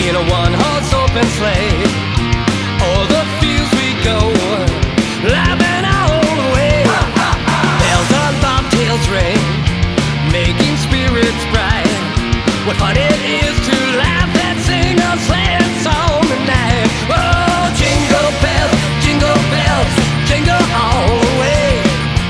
in a one-horse open sleigh. All the fields we go, laughing all the way. Bells on bobtails ring, making spirits bright. What fun it